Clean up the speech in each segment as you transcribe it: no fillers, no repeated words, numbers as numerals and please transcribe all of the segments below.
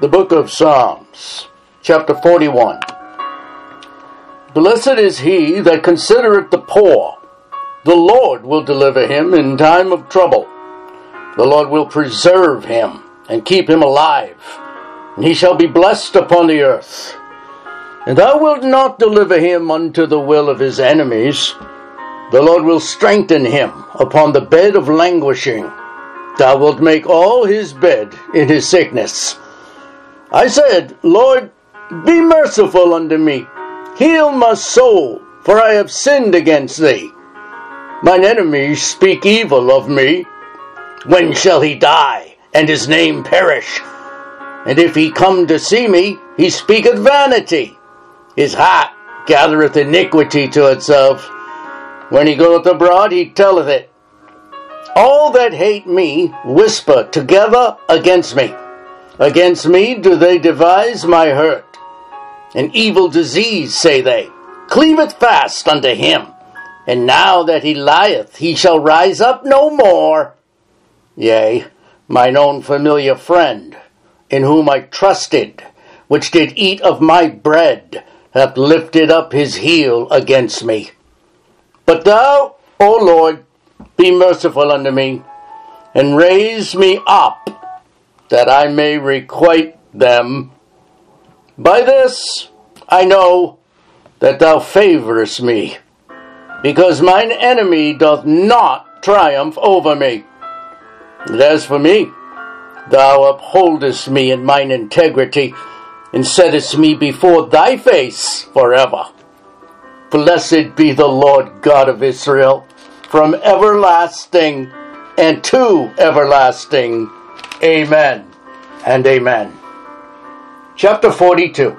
The book of Psalms, chapter 41. Blessed is he that considereth the poor. The Lord will deliver him in time of trouble. The Lord will preserve him and keep him alive, and he shall be blessed upon the earth. And thou wilt not deliver him unto the will of his enemies. The Lord will strengthen him upon the bed of languishing. Thou wilt make all his bed in his sickness. I said, Lord, be merciful unto me. Heal my soul, for I have sinned against thee. Mine enemies speak evil of me. When shall he die, and his name perish? And if he come to see me, he speaketh vanity. His heart gathereth iniquity to itself. When he goeth abroad, he telleth it. All that hate me whisper together against me. Against me do they devise my hurt. An evil disease, say they, cleaveth fast unto him. And now that he lieth, he shall rise up no more. Yea, mine own familiar friend, in whom I trusted, which did eat of my bread, hath lifted up his heel against me. But thou, O Lord, be merciful unto me, and raise me up, that I may requite them. By this I know that thou favorest me, because mine enemy doth not triumph over me. And as for me, thou upholdest me in mine integrity, and settest me before thy face forever. Blessed be the Lord God of Israel, from everlasting and to everlasting. Amen and amen. Chapter 42.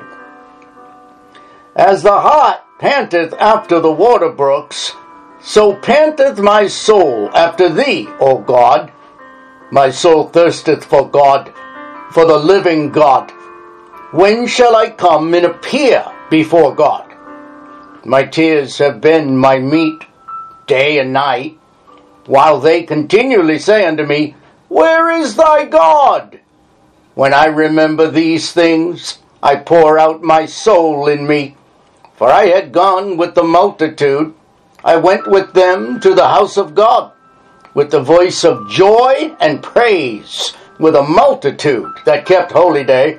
As the hart panteth after the water brooks, so panteth my soul after thee, O God. My soul thirsteth for God, for the living God. When shall I come and appear before God? My tears have been my meat day and night, while they continually say unto me, Where is thy God? When I remember these things, I pour out my soul in me. For I had gone with the multitude. I went with them to the house of God, with the voice of joy and praise, with a multitude that kept holy day.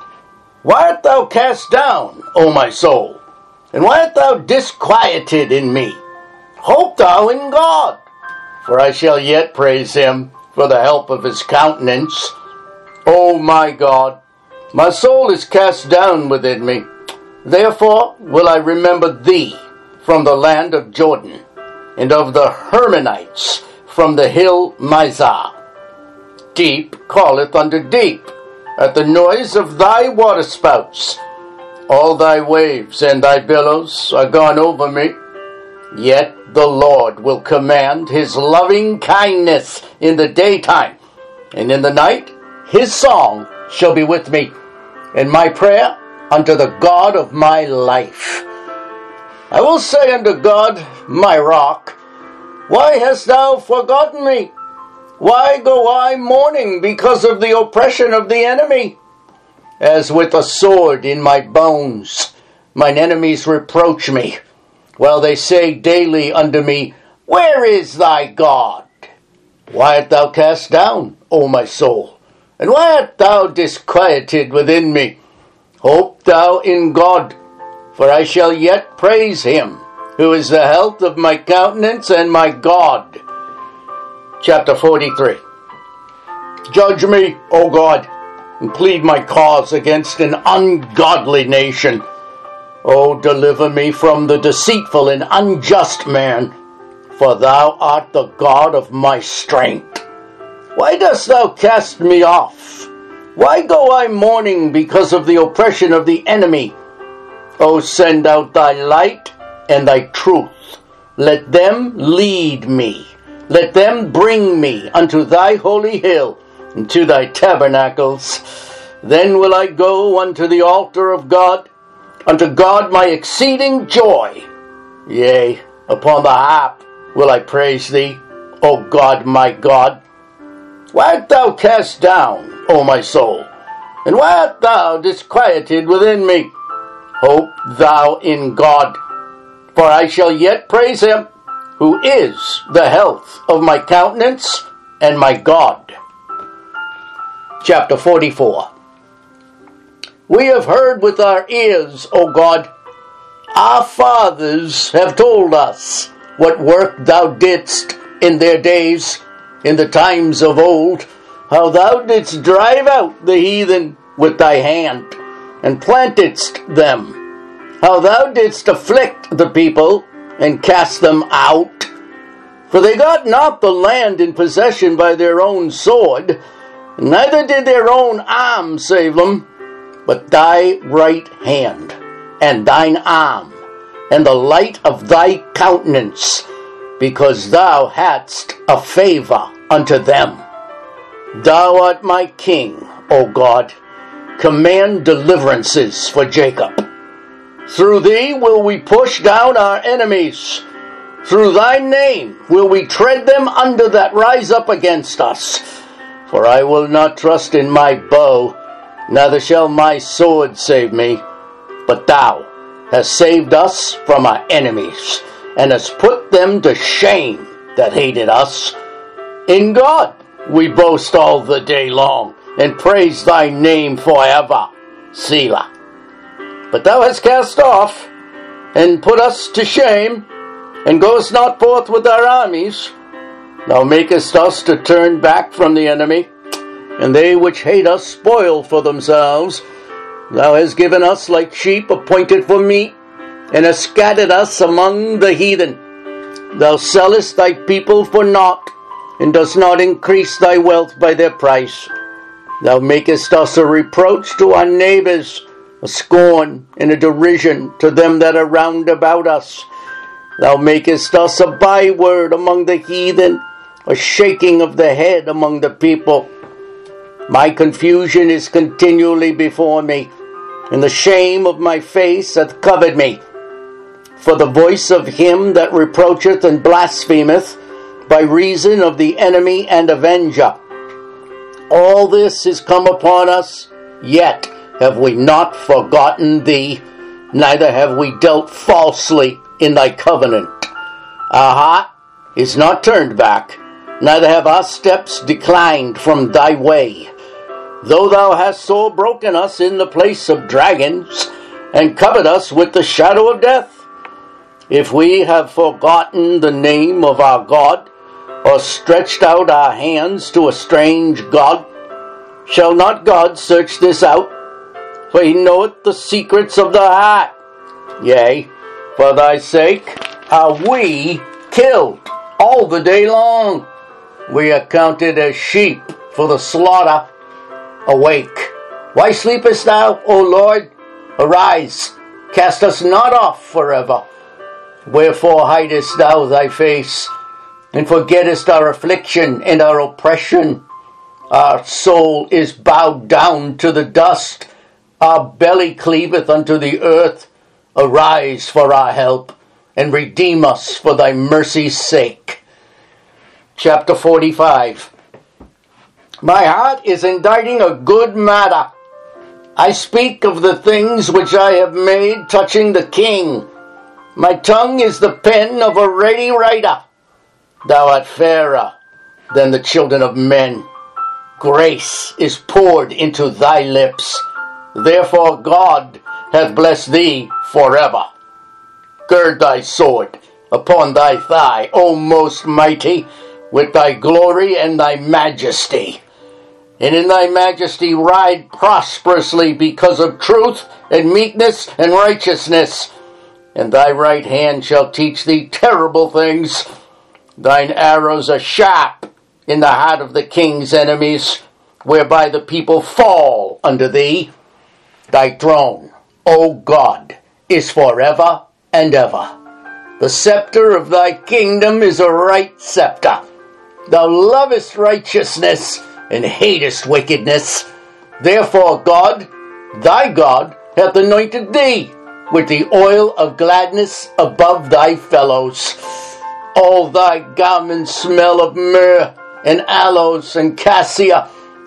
Why art thou cast down, O my soul? And why art thou disquieted in me? Hope thou in God, for I shall yet praise him for the help of his countenance. O my God, my soul is cast down within me. Therefore will I remember thee from the land of Jordan, and of the Hermonites from the hill Mizah. Deep calleth unto deep at the noise of thy waterspouts. All thy waves and thy billows are gone over me. Yet the Lord will command his loving kindness in the daytime, and in the night his song shall be with me, and my prayer unto the God of my life. I will say unto God, my rock, Why hast thou forgotten me? Why go I mourning because of the oppression of the enemy? As with a sword in my bones, mine enemies reproach me, while they say daily unto me, Where is thy God? Why art thou cast down, O my soul? And why art thou disquieted within me? Hope thou in God, for I shall yet praise him, who is the health of my countenance and my God. Chapter 43. Judge me, O God, and plead my cause against an ungodly nation. O deliver me from the deceitful and unjust man, for thou art the God of my strength. Why dost thou cast me off? Why go I mourning because of the oppression of the enemy? O send out thy light and thy truth. Let them lead me. Let them bring me unto thy holy hill, and to thy tabernacles. Then will I go unto the altar of God, unto God my exceeding joy. Yea, upon the harp will I praise thee, O God my God. Why art thou cast down, O my soul? And why art thou disquieted within me? Hope thou in God, for I shall yet praise him, who is the health of my countenance and my God. Chapter 44. We have heard with our ears, O God. Our fathers have told us what work thou didst in their days, in the times of old, how thou didst drive out the heathen with thy hand, and plantedst them, how thou didst afflict the people, and cast them out. For they got not the land in possession by their own sword, neither did their own arm save them, but thy right hand, and thine arm, and the light of thy countenance, because thou hadst a favor unto them. Thou art my king, O God. Command deliverances for Jacob. Through thee will we push down our enemies. Through thy name will we tread them under that rise up against us. For I will not trust in my bow, neither shall my sword save me. But thou hast saved us from our enemies, and hast put them to shame that hated us. In God we boast all the day long, and praise thy name forever. Selah. But thou hast cast off, and put us to shame, and goest not forth with our armies. Thou makest us to turn back from the enemy, and they which hate us spoil for themselves. Thou hast given us like sheep appointed for meat, and hast scattered us among the heathen. Thou sellest thy people for naught, and dost not increase thy wealth by their price. Thou makest us a reproach to our neighbors, a scorn and a derision to them that are round about us. Thou makest us a byword among the heathen, a shaking of the head among the people. My confusion is continually before me, and the shame of my face hath covered me. For the voice of him that reproacheth and blasphemeth, by reason of the enemy and avenger. All this is come upon us, yet have we not forgotten thee, neither have we dealt falsely in thy covenant. Our heart is not turned back, neither have our steps declined from thy way. Though thou hast sore broken us in the place of dragons, and covered us with the shadow of death, if we have forgotten the name of our God, or stretched out our hands to a strange God, shall not God search this out? For he knoweth the secrets of the heart. Yea, for thy sake are we killed all the day long. We are counted as sheep for the slaughter. Awake, why sleepest thou, O Lord? Arise, cast us not off forever. Wherefore hidest thou thy face, and forgettest our affliction and our oppression? Our soul is bowed down to the dust, our belly cleaveth unto the earth. Arise for our help, and redeem us for thy mercy's sake. Chapter 45. My heart is inditing a good matter. I speak of the things which I have made touching the king. My tongue is the pen of a ready writer. Thou art fairer than the children of men. Grace is poured into thy lips. Therefore God hath blessed thee forever. Gird thy sword upon thy thigh, O most mighty, with thy glory and thy majesty. And in thy majesty ride prosperously because of truth and meekness and righteousness. And thy right hand shall teach thee terrible things. Thine arrows are sharp in the heart of the king's enemies, whereby the people fall under thee. Thy throne, O God, is forever and ever. The scepter of thy kingdom is a right scepter. Thou lovest righteousness and hatest wickedness. Therefore God, thy God, hath anointed thee with the oil of gladness above thy fellows. All thy garments smell of myrrh and aloes and cassia,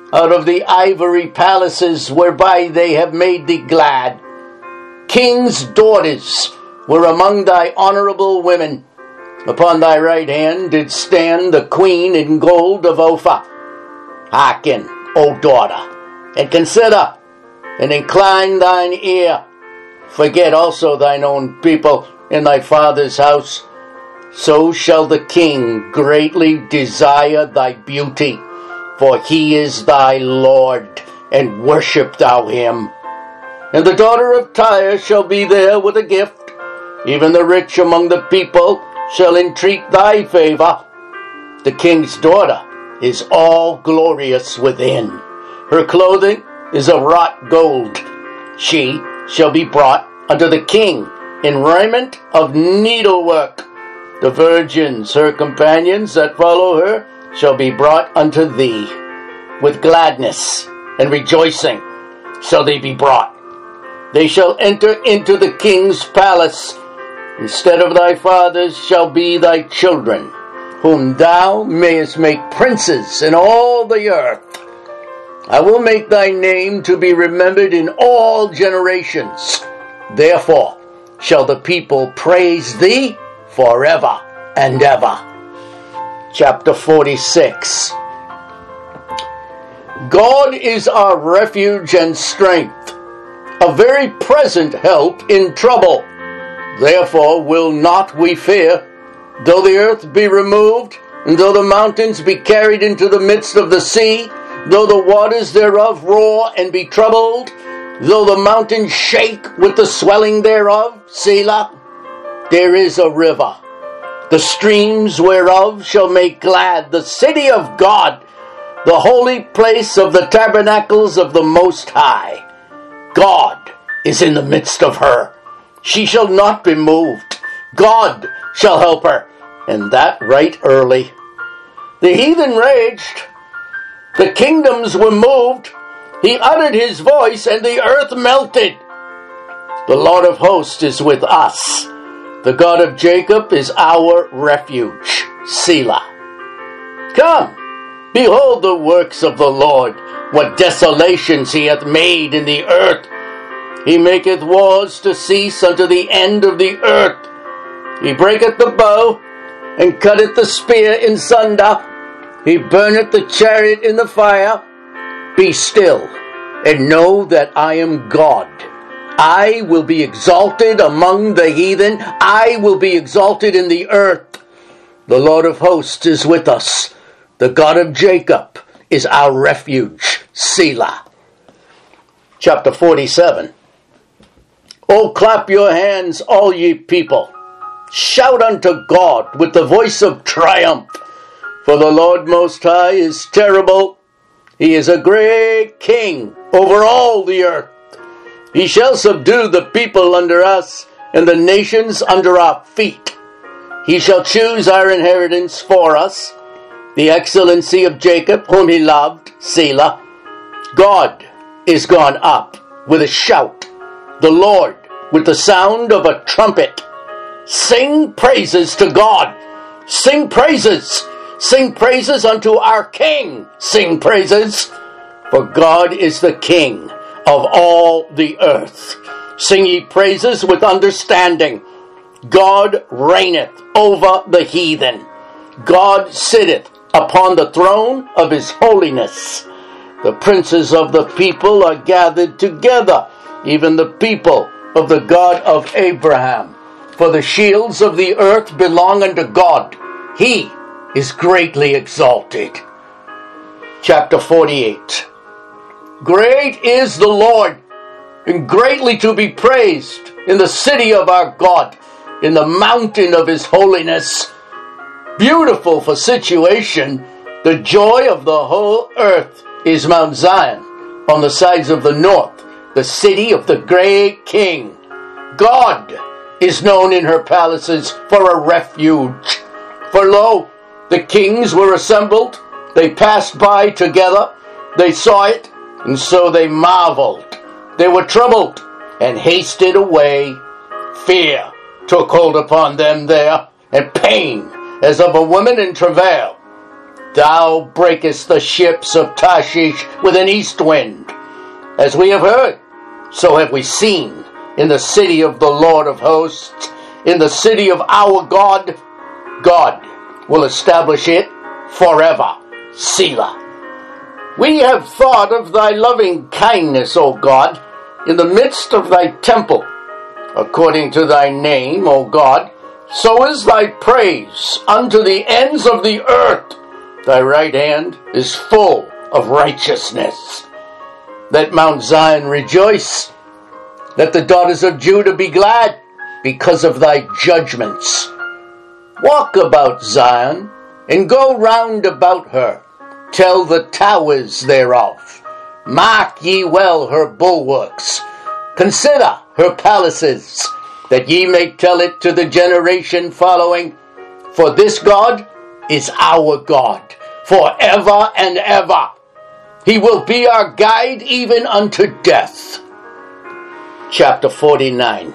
out of the ivory palaces whereby they have made thee glad. Kings' daughters were among thy honorable women. Upon thy right hand did stand the queen in gold of Ophir. Hearken, O daughter, and consider, and incline thine ear. Forget also thine own people in thy father's house. So shall the king greatly desire thy beauty, for he is thy Lord, and worship thou him. And the daughter of Tyre shall be there with a gift. Even the rich among the people shall entreat thy favor. The king's daughter is all glorious within. Her clothing is of wrought gold. She shall be brought unto the king in raiment of needlework. The virgins, her companions that follow her, shall be brought unto thee. With gladness and rejoicing shall they be brought. They shall enter into the king's palace. Instead of thy fathers shall be thy children, whom thou mayest make princes in all the earth. I will make thy name to be remembered in all generations. Therefore shall the people praise thee forever and ever. Chapter 46. God is our refuge and strength, a very present help in trouble. Therefore will not we fear, though the earth be removed, and though the mountains be carried into the midst of the sea, though the waters thereof roar and be troubled, though the mountains shake with the swelling thereof. Selah. There is a river, the streams whereof shall make glad the city of God, the holy place of the tabernacles of the Most High. God is in the midst of her. She shall not be moved. God shall help her, and that right early. The heathen raged. The kingdoms were moved. He uttered his voice, and the earth melted. The Lord of hosts is with us. The God of Jacob is our refuge. Selah. Come, behold the works of the Lord, what desolations he hath made in the earth. He maketh wars to cease unto the end of the earth. He breaketh the bow, and cutteth the spear in sunder. He burneth the chariot in the fire. Be still, and know that I am God. I will be exalted among the heathen. I will be exalted in the earth. The Lord of hosts is with us. The God of Jacob is our refuge. Selah. Chapter 47. Oh, clap your hands, all ye people. Shout unto God with the voice of triumph. For the Lord Most High is terrible. He is a great king over all the earth. He shall subdue the people under us, and the nations under our feet. He shall choose our inheritance for us, the excellency of Jacob, whom he loved. Selah. God is gone up with a shout, the Lord with the sound of a trumpet. Sing praises to God. Sing praises. Sing praises unto our King. Sing praises, for God is the King of all the earth. Sing ye praises with understanding. God reigneth over the heathen. God sitteth upon the throne of his holiness. The princes of the people are gathered together, even the people of the God of Abraham. For the shields of the earth belong unto God. He is greatly exalted. Chapter 48. Great is the Lord, and greatly to be praised in the city of our God, in the mountain of his holiness. Beautiful for situation, the joy of the whole earth is Mount Zion, on the sides of the north, the city of the great King. God is known in her palaces for a refuge. For lo, the kings were assembled, they passed by together, they saw it, and so they marveled. They were troubled and hasted away. Fear took hold upon them there, and pain as of a woman in travail. Thou breakest the ships of Tarshish with an east wind. As we have heard, so have we seen in the city of the Lord of hosts, in the city of our God. God will establish it forever. Selah. We have thought of thy loving kindness, O God, in the midst of thy temple. According to thy name, O God, so is thy praise unto the ends of the earth. Thy right hand is full of righteousness. Let Mount Zion rejoice. Let the daughters of Judah be glad because of thy judgments. Walk about Zion and go round about her. Tell the towers thereof. Mark ye well her bulwarks. Consider her palaces, that ye may tell it to the generation following. For this God is our God, forever and ever. He will be our guide even unto death. Chapter 49.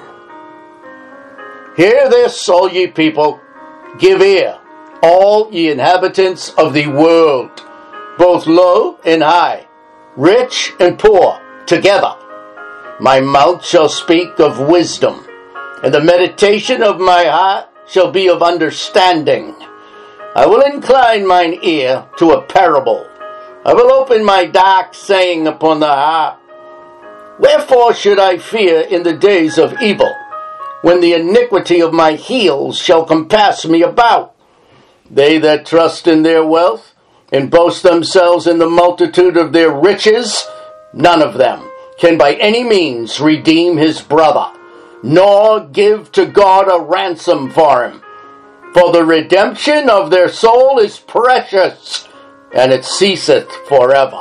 Hear this, all ye people. Give ear, all ye inhabitants of the world, both low and high, rich and poor, together. My mouth shall speak of wisdom, and the meditation of my heart shall be of understanding. I will incline mine ear to a parable. I will open my dark saying upon the harp. Wherefore should I fear in the days of evil, when the iniquity of my heels shall compass me about? They that trust in their wealth, and boast themselves in the multitude of their riches, none of them can by any means redeem his brother, nor give to God a ransom for him. For the redemption of their soul is precious, and it ceaseth forever.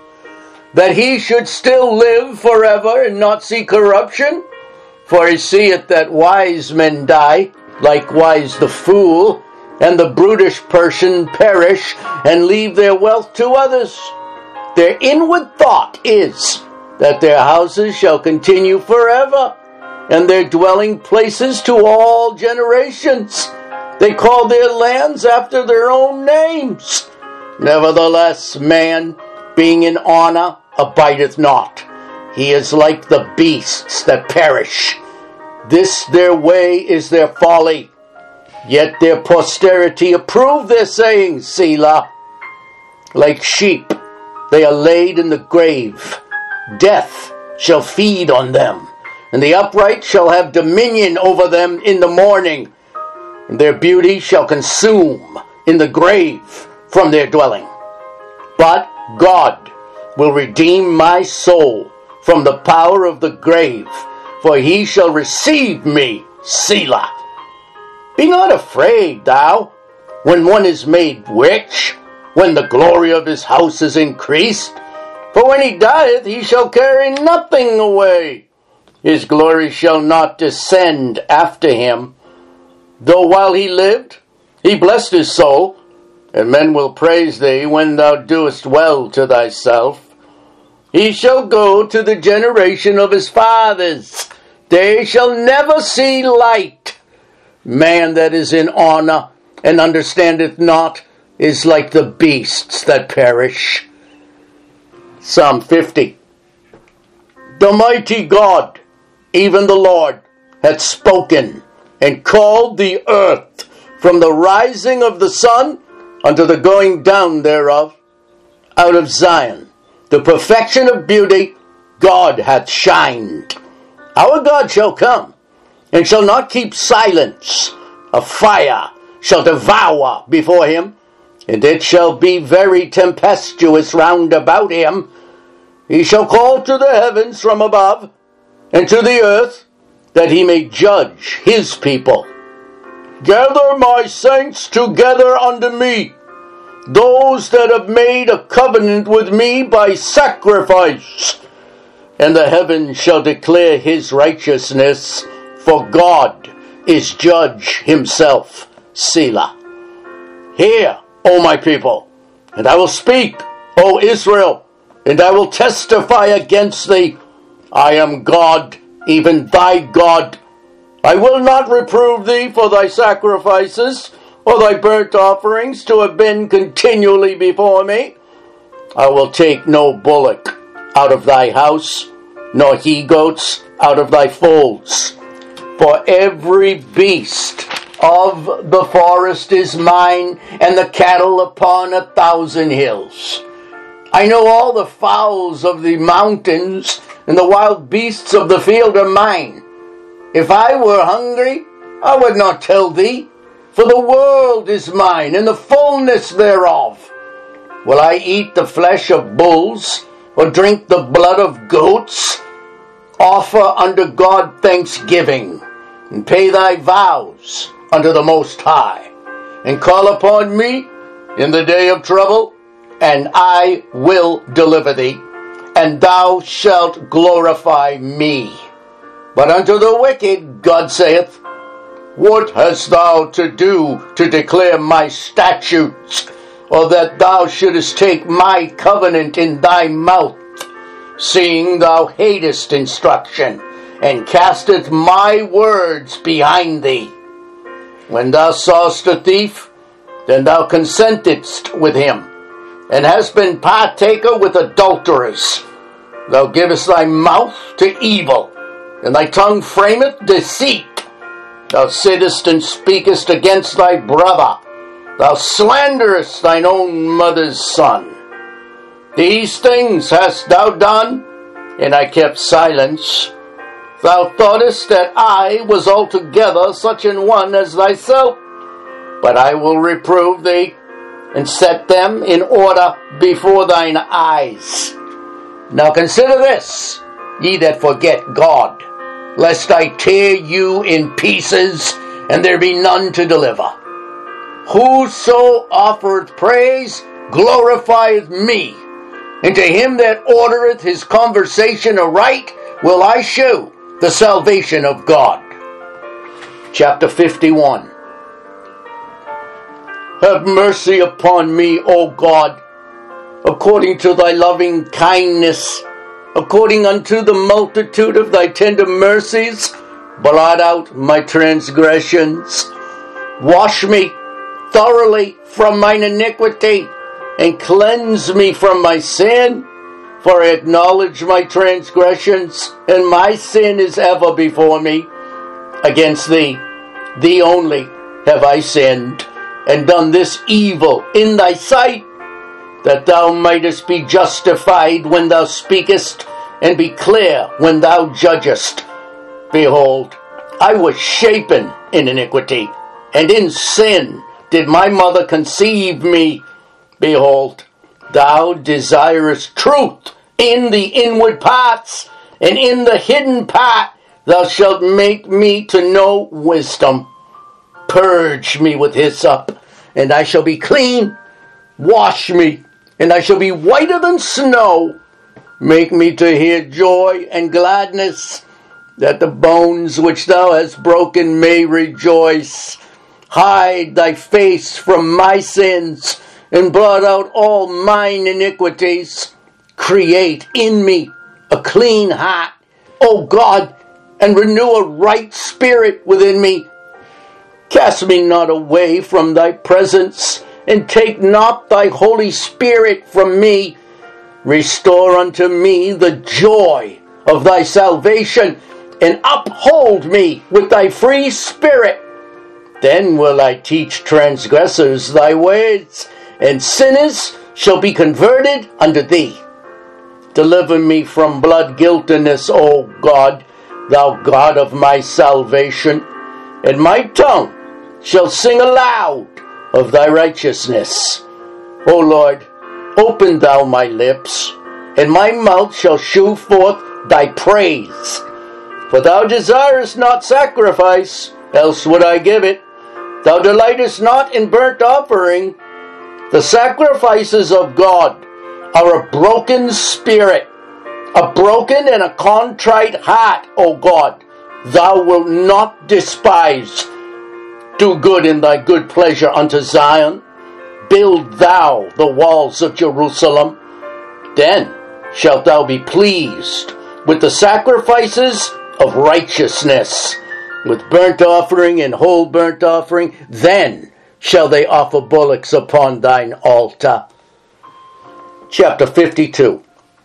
That he should still live forever and not see corruption? For he seeth that wise men die, likewise the fool, and the brutish person perish, and leave their wealth to others. Their inward thought is that their houses shall continue forever, and their dwelling places to all generations. They call their lands after their own names. Nevertheless, man, being in honor, abideth not. He is like the beasts that perish. This their way is their folly. Yet their posterity approve their sayings, Selah. Like sheep, they are laid in the grave. Death shall feed on them, and the upright shall have dominion over them in the morning. And their beauty shall consume in the grave from their dwelling. But God will redeem my soul from the power of the grave, for he shall receive me, Selah. Be not afraid, thou, when one is made rich, when the glory of his house is increased. For when he dieth, he shall carry nothing away. His glory shall not descend after him. Though while he lived, he blessed his soul, and men will praise thee when thou doest well to thyself. He shall go to the generation of his fathers. They shall never see light. Man that is in honor and understandeth not is like the beasts that perish. Psalm 50. The mighty God, even the Lord, hath spoken, and called the earth from the rising of the sun unto the going down thereof. Out of Zion, the perfection of beauty, God hath shined. Our God shall come, and shall not keep silence. A fire shall devour before him, and it shall be very tempestuous round about him. He shall call to the heavens from above, and to the earth, that he may judge his people. Gather my saints together unto me, those that have made a covenant with me by sacrifice. And the heavens shall declare his righteousness, for God is judge himself. Selah. Hear, O my people, and I will speak, O Israel, and I will testify against thee. I am God, even thy God. I will not reprove thee for thy sacrifices, or thy burnt offerings to have been continually before me. I will take no bullock out of thy house, nor he-goats out of thy folds. For every beast of the forest is mine, and the cattle upon 1,000 hills. I know all the fowls of the mountains, and the wild beasts of the field are mine. If I were hungry, I would not tell thee, for the world is mine, and the fullness thereof. Will I eat the flesh of bulls, or drink the blood of goats? Offer unto God thanksgiving, and pay thy vows unto the Most High, and call upon me in the day of trouble, and I will deliver thee, and thou shalt glorify me. But unto the wicked, God saith, what hast thou to do to declare my statutes, or that thou shouldest take my covenant in thy mouth, seeing thou hatest instruction, and casteth my words behind thee? When thou sawest a thief, then thou consentedst with him, and hast been partaker with adulterers. Thou givest thy mouth to evil, and thy tongue frameth deceit. Thou sittest and speakest against thy brother. Thou slanderest thine own mother's son. These things hast thou done, and I kept silence. Thou thoughtest that I was altogether such an one as thyself, but I will reprove thee, and set them in order before thine eyes. Now consider this, ye that forget God, lest I tear you in pieces, and there be none to deliver. Whoso offereth praise glorifieth me, and to him that ordereth his conversation aright will I shew the salvation of God. Chapter 51. Have mercy upon me, O God, according to thy loving kindness, according unto the multitude of thy tender mercies. Blot out my transgressions. Wash me thoroughly from mine iniquity, and cleanse me from my sin. For I acknowledge my transgressions, and my sin is ever before me. Against thee, thee only, have I sinned, and done this evil in thy sight, that thou mightest be justified when thou speakest, and be clear when thou judgest. Behold, I was shapen in iniquity, and in sin did my mother conceive me. Behold, thou desirest truth in the inward parts, and in the hidden part thou shalt make me to know wisdom. Purge me with hyssop, and I shall be clean. Wash me, and I shall be whiter than snow. Make me to hear joy and gladness, that the bones which thou hast broken may rejoice. Hide thy face from my sins, and blot out all mine iniquities. Create in me a clean heart, O God, and renew a right spirit within me. Cast me not away from thy presence, and take not thy Holy Spirit from me. Restore unto me the joy of thy salvation, and uphold me with thy free spirit. Then will I teach transgressors thy ways, and sinners shall be converted unto thee. Deliver me from blood guiltiness, O God, thou God of my salvation, and my tongue shall sing aloud of thy righteousness. O Lord, open thou my lips, and my mouth shall shew forth thy praise. For thou desirest not sacrifice, else would I give it. Thou delightest not in burnt offering. The sacrifices of God are a broken spirit, a broken and a contrite heart, O God, thou wilt not despise. Do good in thy good pleasure unto Zion. Build thou the walls of Jerusalem. Then shalt thou be pleased with the sacrifices of righteousness, with burnt offering and whole burnt offering. Then shall they offer bullocks upon thine altar. Chapter 52.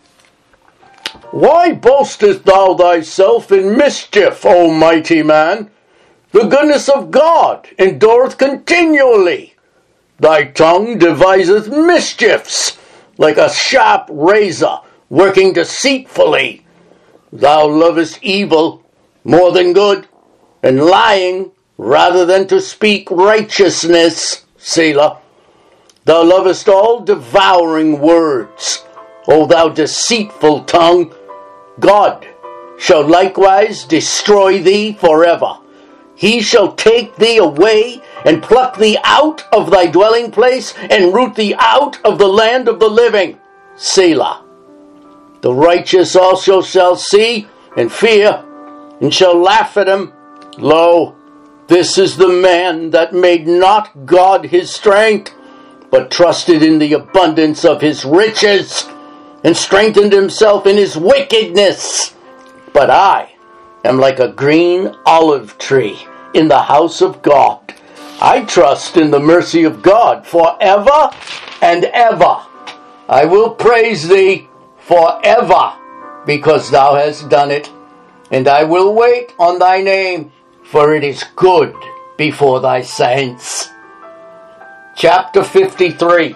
Why boastest thou thyself in mischief, O mighty man? The goodness of God endureth continually. Thy tongue deviseth mischiefs, like a sharp razor, working deceitfully. Thou lovest evil more than good, and lying rather than to speak righteousness. Selah. Thou lovest all devouring words, O thou deceitful tongue. God shall likewise destroy thee forever. He shall take thee away and pluck thee out of thy dwelling place and root thee out of the land of the living. Selah. The righteous also shall see and fear and shall laugh at him. Lo, this is the man that made not God his strength, but trusted in the abundance of his riches and strengthened himself in his wickedness. But I am like a green olive tree in the house of God. I trust in the mercy of God forever and ever. I will praise thee forever, because thou hast done it. And I will wait on thy name, for it is good before thy saints. Chapter 53.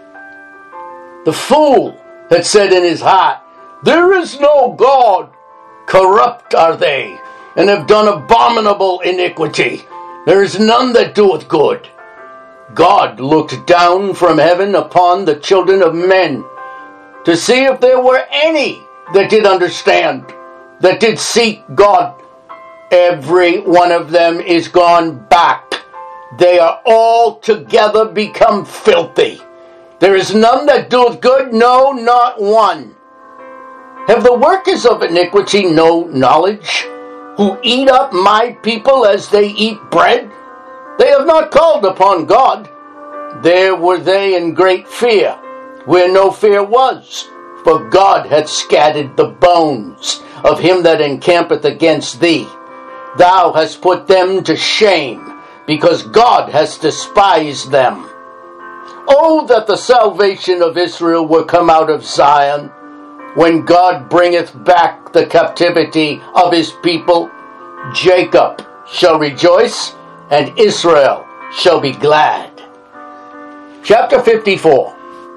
The fool had said in his heart, There is no God. Corrupt are they, and have done abominable iniquity. There is none that doeth good. God looked down from heaven upon the children of men, to see if there were any that did understand, that did seek God. Every one of them is gone back. They are all together become filthy. There is none that doeth good, no, not one. Have the workers of iniquity no knowledge, who eat up my people as they eat bread? They have not called upon God. There were they in great fear, where no fear was, for God hath scattered the bones of him that encampeth against thee. Thou hast put them to shame, because God has despised them. Oh, that the salvation of Israel were come out of Zion, when God bringeth back the captivity of his people. Jacob shall rejoice, and Israel shall be glad. Chapter 54.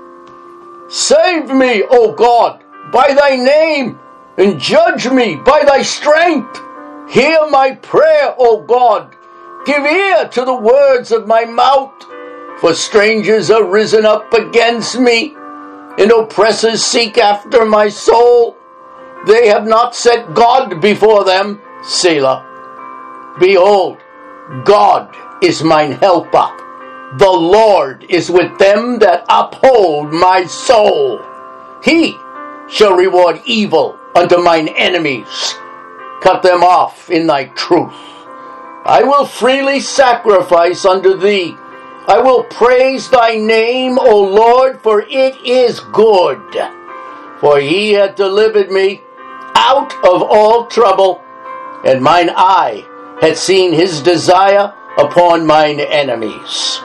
Save me, O God, by thy name, and judge me by thy strength. Hear my prayer, O God. Give ear to the words of my mouth. For strangers are risen up against me, and oppressors seek after my soul. They have not set God before them. Selah. Behold, God is mine helper. The Lord is with them that uphold my soul. He shall reward evil unto mine enemies. Cut them off in thy truth. I will freely sacrifice unto thee. I will praise thy name, O Lord, for it is good. For he hath delivered me out of all trouble, and mine eye hath seen his desire upon mine enemies.